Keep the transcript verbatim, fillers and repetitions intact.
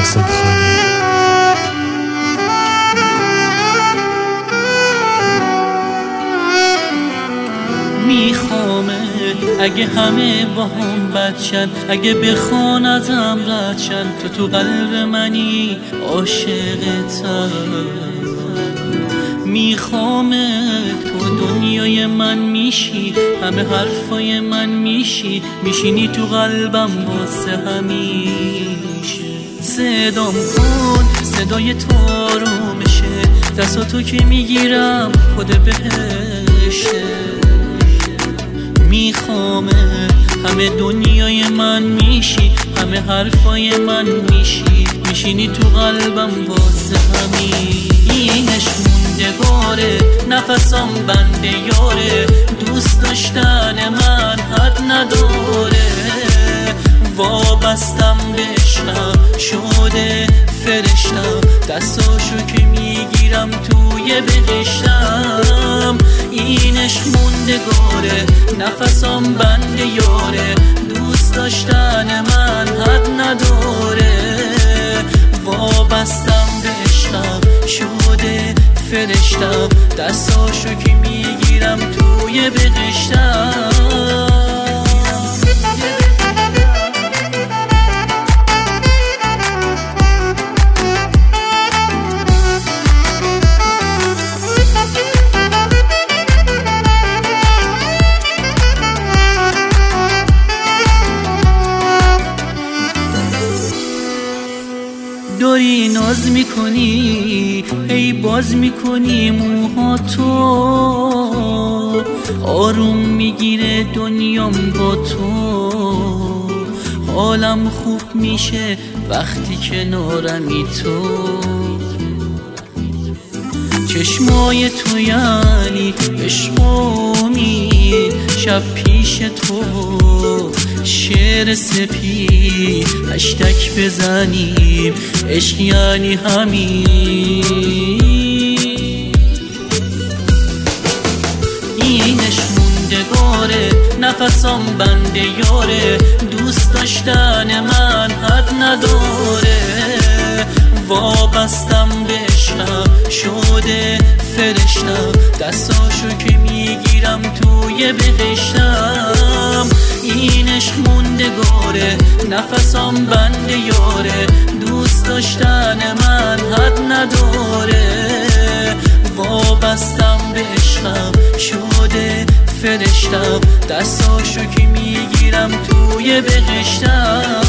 قاصد خانی. میخوامه اگه همه با هم بدشن، اگه بخوان ازم ردشن، تو تو قلب منی عاشقتم. میخوامه تو دنیای من میشی، همه حرفای من میشی، میشینی تو قلبم واسه همیشه. صدام کن صدای تو آرومشه، دستاتو که میگیرم خود بهشه. میخوامه همه دنیای من میشی، همه حرفای من میشی، میشینی تو قلبم واسه همینش. موندگاره نفسم بنده یاره، دوست داشتن من حد نداره. وابستم بشم شده فرشتم، دستاشو که میگیرم توی بهشتم. اینش موندگاره نفسم بنده یاره، دوست داشتن من حد نداره. وابستم بشم شده فرشتم، دستاشو که میگیرم توی بهشتم. داری ناز میکنی هی باز میکنی موهاتو، آروم میگیره دنیام با تو. حالم خوب میشه وقتی کنارمی تو. چشمای تو یعنی عشق و امید، شب پیش تو شعر سپید. هشتک بزنیم عشق یعنی همین. اینش موندگاره نفسم بنده یاره، دوست داشتن من حد نداره. وابستم بشم شده فرشتم، دستاشو که میگیرم توی بهشتم. اینش موندگاره نفسم بنده یاره، دوست داشتن من حد نداره. وابستم بشم شده فرشتم، دستاشو که میگیرم توی بهشتم.